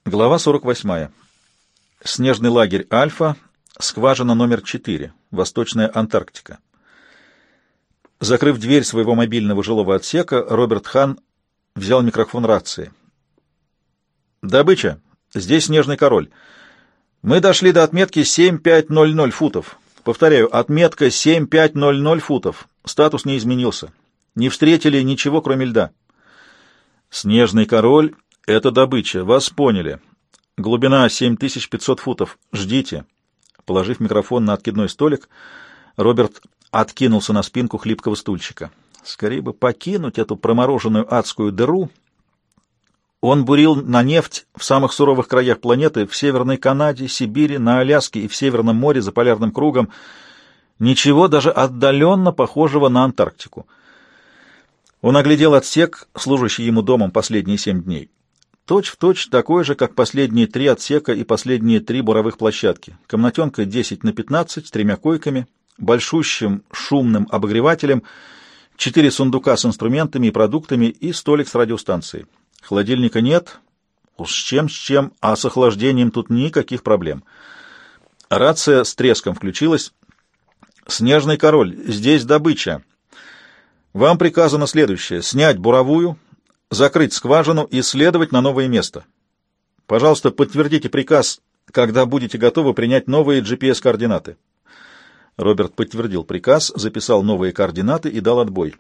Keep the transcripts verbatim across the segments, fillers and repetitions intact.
Глава сорок восьмая. Снежный лагерь «Альфа», скважина номер четыре, Восточная Антарктика. Закрыв дверь своего мобильного жилого отсека, Роберт Хан взял микрофон рации. «Добыча. Здесь Снежный король. Мы дошли до отметки семь пять ноль ноль футов. Повторяю, отметка семь пять ноль ноль футов. Статус не изменился. Не встретили ничего, кроме льда. Снежный король — это добыча. Вас поняли. Глубина семь тысяч пятьсот футов. Ждите». Положив микрофон на откидной столик, Роберт откинулся на спинку хлипкого стульчика. Скорее бы покинуть эту промороженную адскую дыру. Он бурил на нефть в самых суровых краях планеты, в Северной Канаде, Сибири, на Аляске и в Северном море за полярным кругом. Ничего даже отдаленно похожего на Антарктику. Он оглядел отсек, служащий ему домом последние семь дней. Точь в точь такой же, как последние три отсека и последние три буровых площадки. Комнатенка десять на пятнадцать с тремя койками, большущим шумным обогревателем, четыре сундука с инструментами и продуктами и столик с радиостанцией. Холодильника нет, уж с чем с чем, а с охлаждением тут никаких проблем. Рация с треском включилась. «Снежный король, здесь добыча. Вам приказано следующее: снять буровую, закрыть скважину и следовать на новое место. Пожалуйста, подтвердите приказ, когда будете готовы принять новые джи пи эс-координаты». Роберт подтвердил приказ, записал новые координаты и дал отбой.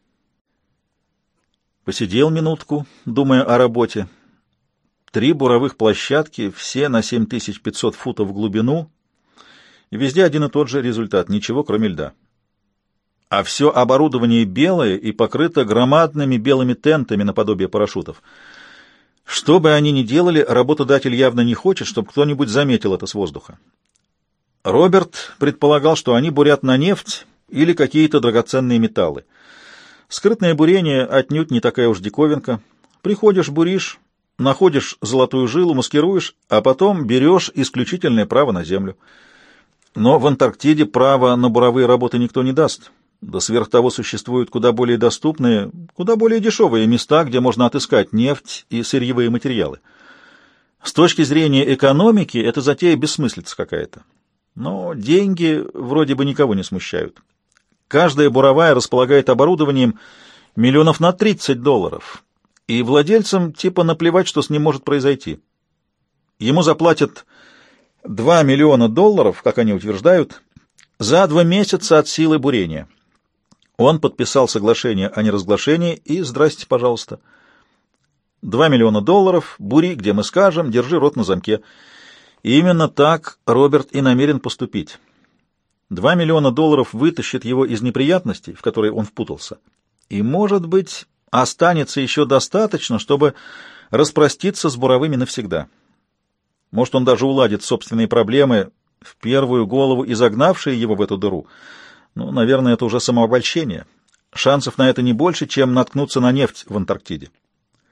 Посидел минутку, думая о работе. Три буровых площадки, все на семь тысяч пятьсот футов в глубину, и везде один и тот же результат, ничего кроме льда. А все оборудование белое и покрыто громадными белыми тентами наподобие парашютов. Что бы они ни делали, работодатель явно не хочет, чтобы кто-нибудь заметил это с воздуха. Роберт предполагал, что они бурят на нефть или какие-то драгоценные металлы. Скрытное бурение отнюдь не такая уж диковинка. Приходишь, буришь, находишь золотую жилу, маскируешь, а потом берешь исключительное право на землю. Но в Антарктиде право на буровые работы никто не даст. Да сверх того существуют куда более доступные, куда более дешевые места, где можно отыскать нефть и сырьевые материалы. С точки зрения экономики это затея бессмыслица какая-то. Но деньги вроде бы никого не смущают. Каждая буровая располагает оборудованием миллионов на тридцать долларов, и владельцам типа наплевать, что с ним может произойти. Ему заплатят два миллиона долларов, как они утверждают, за два месяца от силы бурения. Он подписал соглашение о неразглашении, и здрасте, пожалуйста. Два миллиона долларов, бури, где мы скажем, держи рот на замке. И именно так Роберт и намерен поступить. Два миллиона долларов вытащит его из неприятностей, в которые он впутался. И, может быть, останется еще достаточно, чтобы распроститься с буровыми навсегда. Может, он даже уладит собственные проблемы, в первую голову изогнавшие его в эту дыру. Ну, наверное, это уже самообольщение. Шансов на это не больше, чем наткнуться на нефть в Антарктиде.